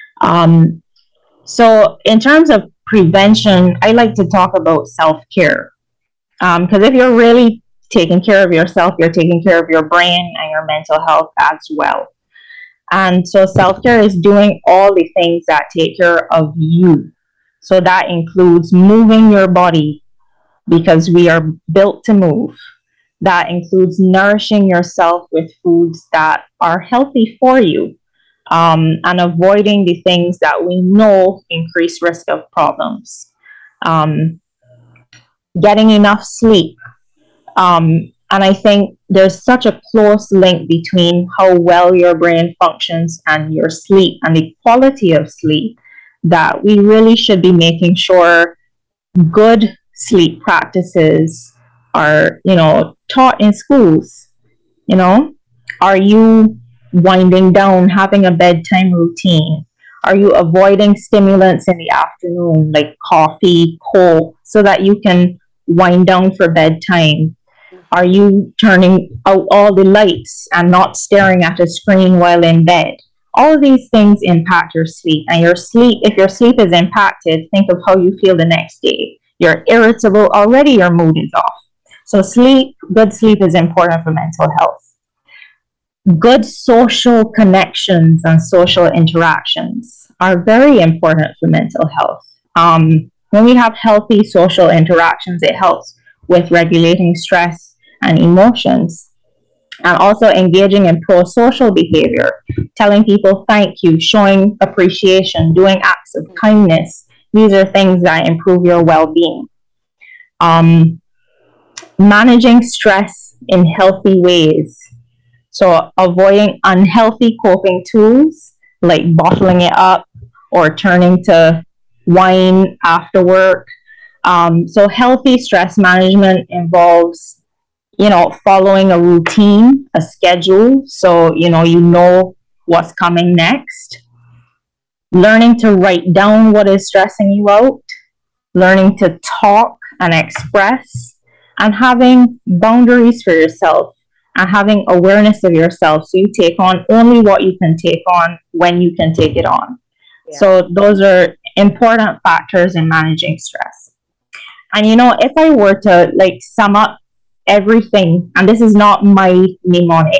So in terms of prevention, I like to talk about self-care. Because if you're really taking care of yourself, you're taking care of your brain and your mental health as well. And so self-care is doing all the things that take care of you. So that includes moving your body, because we are built to move. That includes nourishing yourself with foods that are healthy for you, and avoiding the things that we know increase risk of problems. Getting enough sleep. And I think there's such a close link between how well your brain functions and your sleep and the quality of sleep, that we really should be making sure good sleep practices are, taught in schools. Are you winding down, having a bedtime routine? Are you avoiding stimulants in the afternoon, like coffee, coke, so that you can wind down for bedtime? Are you turning out all the lights and not staring at a screen while in bed? All of these things impact your sleep. And if your sleep is impacted, think of how you feel the next day. You're irritable, already your mood is off. So good sleep is important for mental health. Good social connections and social interactions are very important for mental health. When we have healthy social interactions, it helps with regulating stress and emotions, and also engaging in pro-social behavior, telling people thank you, showing appreciation, doing acts of kindness. These are things that improve your well-being. Managing stress in healthy ways. So avoiding unhealthy coping tools like bottling it up or turning to wine after work. So healthy stress management involves, following a routine, a schedule, so you know what's coming next. Learning to write down what is stressing you out, learning to talk and express, and having boundaries for yourself and having awareness of yourself, so you take on only what you can take on when you can take it on. Yeah. So those are important factors in managing stress. And if I were to sum up everything, and this is not my mnemonic,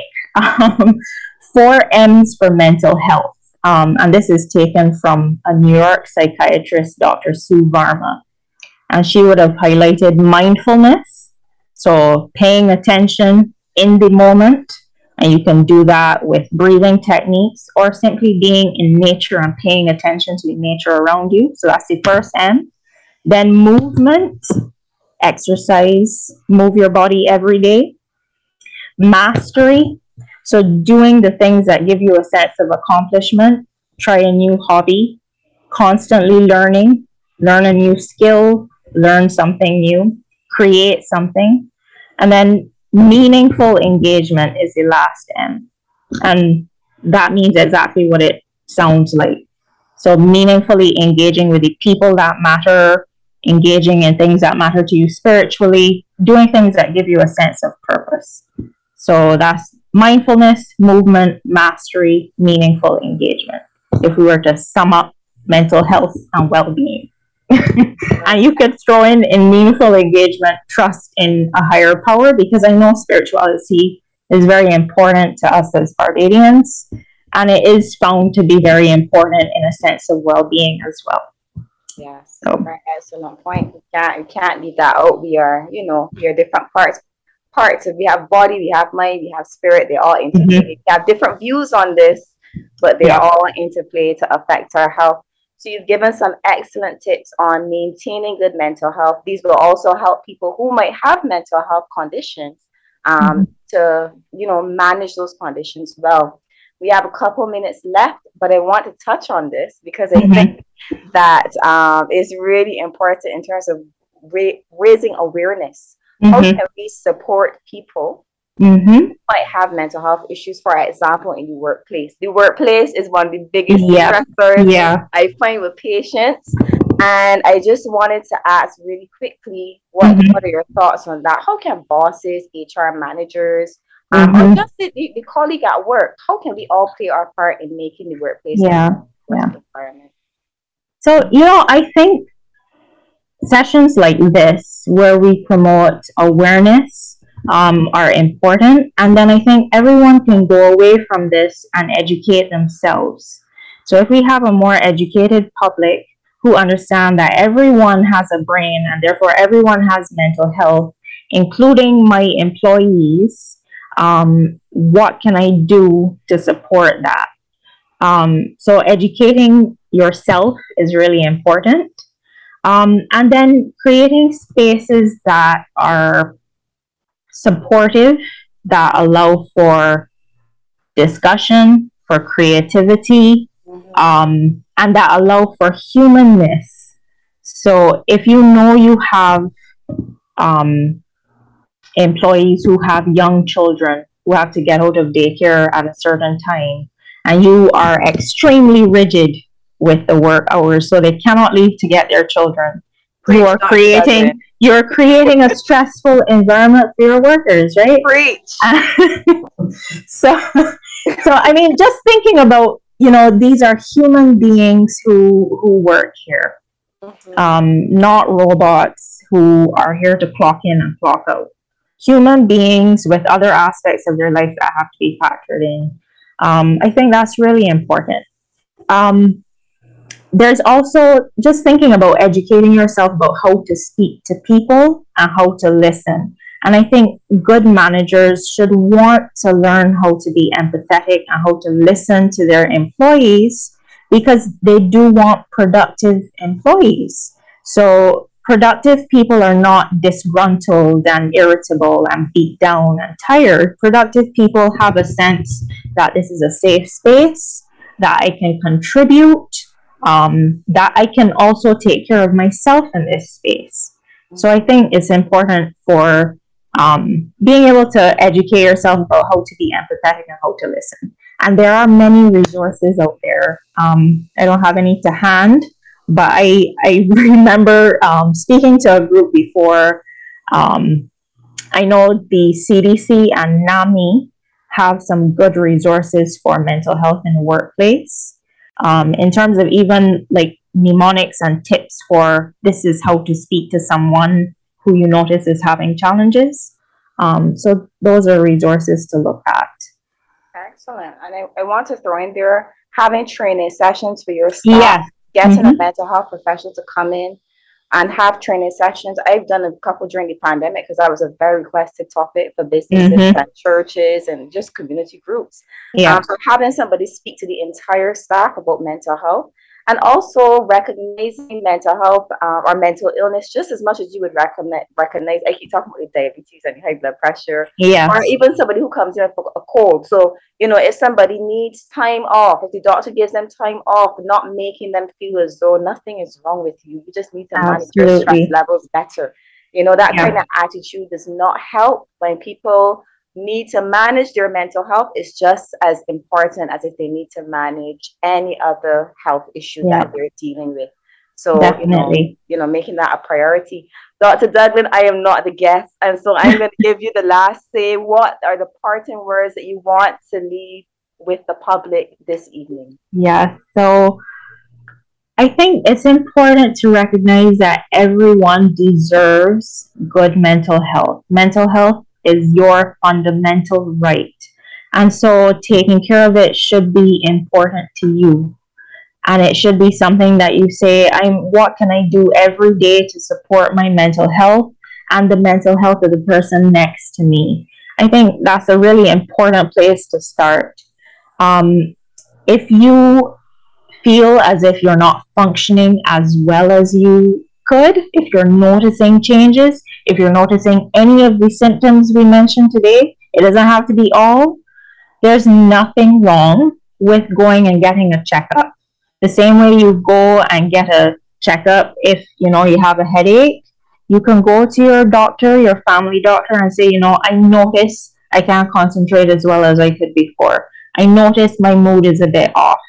4 M's for mental health. And this is taken from a New York psychiatrist, Dr. Sue Varma. And she would have highlighted mindfulness, so paying attention in the moment. And you can do that with breathing techniques or simply being in nature and paying attention to the nature around you. So that's the first M. Then movement. Exercise, move your body every day. Mastery, so doing the things that give you a sense of accomplishment. Try a new hobby, constantly learning, learn a new skill, learn something new, create something. And then meaningful engagement is the last M. And that means exactly what it sounds like. So meaningfully engaging with the people that matter, engaging in things that matter to you spiritually, doing things that give you a sense of purpose. So that's mindfulness, movement, mastery, meaningful engagement, if we were to sum up mental health and well-being. And you could throw in meaningful engagement, trust in a higher power, because I know spirituality is very important to us as Barbadians, and it is found to be very important in a sense of well-being as well. Yes, very excellent point. You can't leave that out. We are, we are different parts. We have body, we have mind, we have spirit. They all interplay. Mm-hmm. We have different views on this, but they all interplay to affect our health. So you've given some excellent tips on maintaining good mental health. These will also help people who might have mental health conditions to, manage those conditions well. We have a couple minutes left, but I want to touch on this because I think that is really important in terms of raising awareness. How can we support people who might have mental health issues, for example, in the workplace? The workplace is one of the biggest stressors I find with patients. And I just wanted to ask really quickly, what are your thoughts on that? How can bosses, HR managers, or just the colleague at work, how can we all play our part in making the workplace environment? So, I think sessions like this, where we promote awareness, are important. And then I think everyone can go away from this and educate themselves. So if we have a more educated public who understand that everyone has a brain and therefore everyone has mental health, including my employees, what can I do to support that? So educating yourself is really important. And then creating spaces that are supportive, that allow for discussion, for creativity, and that allow for humanness. So if you know you have employees who have young children who have to get out of daycare at a certain time, and you are extremely rigid with the work hours, so they cannot leave to get their children, you're creating a stressful environment for your workers, right? Preach. So I mean, just thinking about, these are human beings who work here, not robots who are here to clock in and clock out. Human beings with other aspects of their life that have to be factored in. I think that's really important. There's also just thinking about educating yourself about how to speak to people and how to listen. And I think good managers should want to learn how to be empathetic and how to listen to their employees, because they do want productive employees. So productive people are not disgruntled and irritable and beat down and tired. Productive people have a sense that this is a safe space, that I can contribute, that I can also take care of myself in this space. So I think it's important for being able to educate yourself about how to be empathetic and how to listen. And there are many resources out there. I don't have any to hand, but I remember speaking to a group before. I know the CDC and NAMI have some good resources for mental health in the workplace. In terms of even like mnemonics and tips for this is how to speak to someone who you notice is having challenges. So those are resources to look at. Excellent. And I want to throw in there having training sessions for your staff, getting a mental health professional to come in and have training sessions. I've done a couple during the pandemic because that was a very requested topic for businesses and churches and just community groups. So having somebody speak to the entire staff about mental health, and also recognizing mental health or mental illness just as much as you would recognize. I keep talking about the diabetes and high blood pressure, or even somebody who comes in for a cold. So, if somebody needs time off, if the doctor gives them time off, not making them feel as though nothing is wrong with you. You just need to manage your stress levels better. That kind of attitude does not help. When people need to manage their mental health, is just as important as if they need to manage any other health issue that they're dealing with. So definitely, making that a priority. Dr. Douglas, I am not the guest, and so I'm going to give you the last say. What are the parting words that you want to leave with the public this evening? So I think it's important to recognize that everyone deserves good mental health. Mental health is your fundamental right. And so taking care of it should be important to you. And it should be something that you say, what can I do every day to support my mental health and the mental health of the person next to me? I think that's a really important place to start. If you feel as if you're not functioning as well as you could, if you're noticing changes, if you're noticing any of the symptoms we mentioned today, it doesn't have to be all. There's nothing wrong with going and getting a checkup. The same way you go and get a checkup if, you have a headache, you can go to your doctor, your family doctor, and say, I notice I can't concentrate as well as I could before. I notice my mood is a bit off.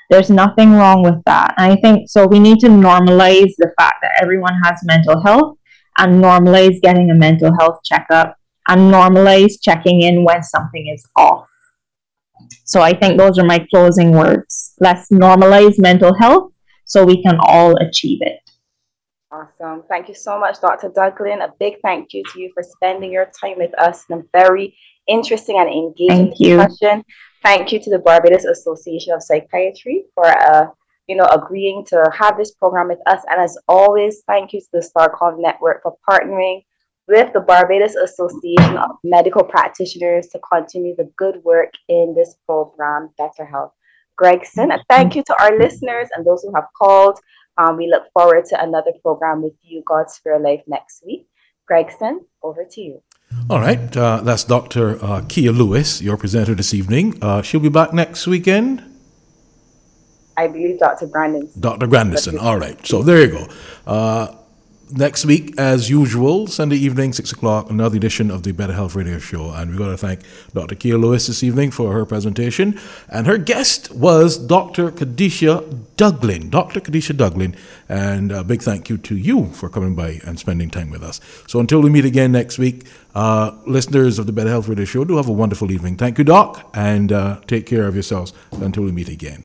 There's nothing wrong with that. And I think so. We need to normalize the fact that everyone has mental health, and normalize getting a mental health checkup, and normalize checking in when something is off. So I think those are my closing words. Let's normalize mental health so we can all achieve it. Awesome. Thank you so much, Dr. Douglin. A big thank you to you for spending your time with us in a very interesting and engaging discussion. Thank you to the Barbados Association of Psychiatry for agreeing to have this program with us. And as always, thank you to the StarCom Network for partnering with the Barbados Association of Medical Practitioners to continue the good work in this program, Better Health. Gregson, and thank you to our listeners and those who have called. We look forward to another program with you, God Spare Life, next week. Gregson, over to you. All right. That's Dr. Kia Lewis, your presenter this evening. She'll be back next weekend. I believe Dr. Grandison. Dr. Grandison. All right. So there you go. Next week, as usual, Sunday evening, 6 o'clock, another edition of the Better Health Radio Show. And we've got to thank Dr. Kia Lewis this evening for her presentation. And her guest was Dr. Kadisha Douglin. Dr. Kadisha Douglin. And a big thank you to you for coming by and spending time with us. So until we meet again next week, listeners of the Better Health Radio Show, do have a wonderful evening. Thank you, Doc, and take care of yourselves until we meet again.